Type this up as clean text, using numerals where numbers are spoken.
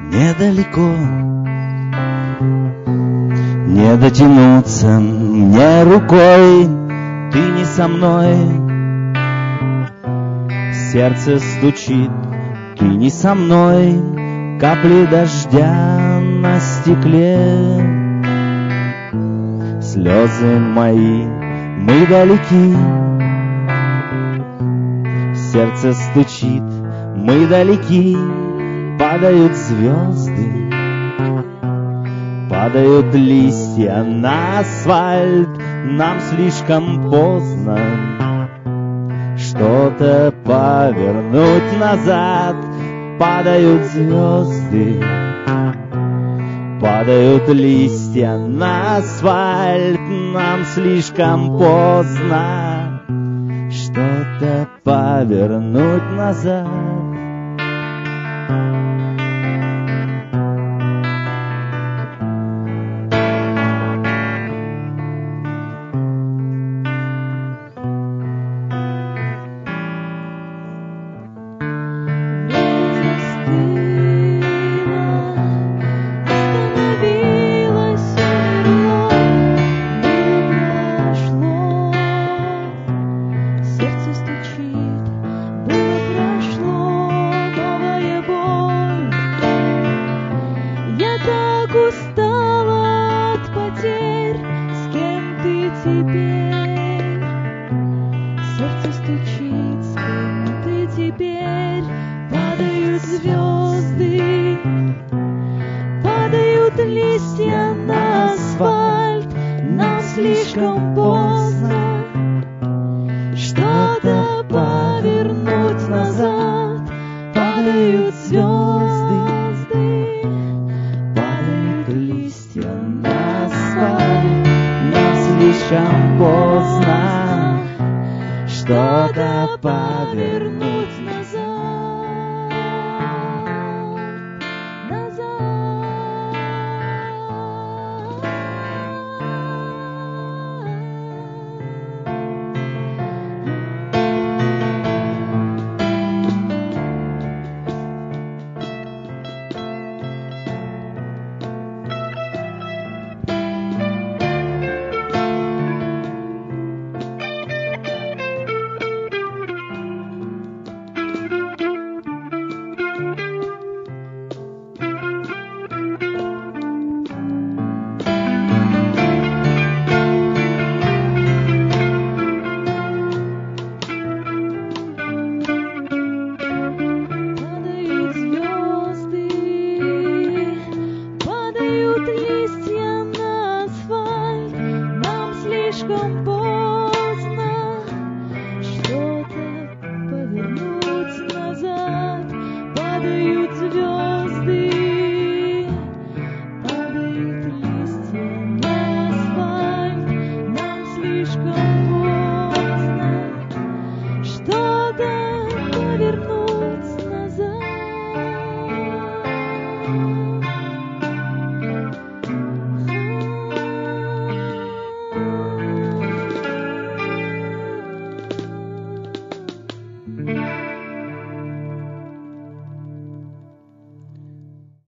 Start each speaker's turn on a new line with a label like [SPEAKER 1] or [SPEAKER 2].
[SPEAKER 1] недалеко, не дотянуться мне рукой, ты не со мной. Сердце стучит, ты не со мной, капли дождя на стекле. Слезы мои, мы далеки, сердце стучит, мы далеки. Падают звезды, падают листья на асфальт, нам слишком поздно что-то повернуть назад. Падают звезды, падают листья на асфальт, нам слишком поздно что-то повернуть назад.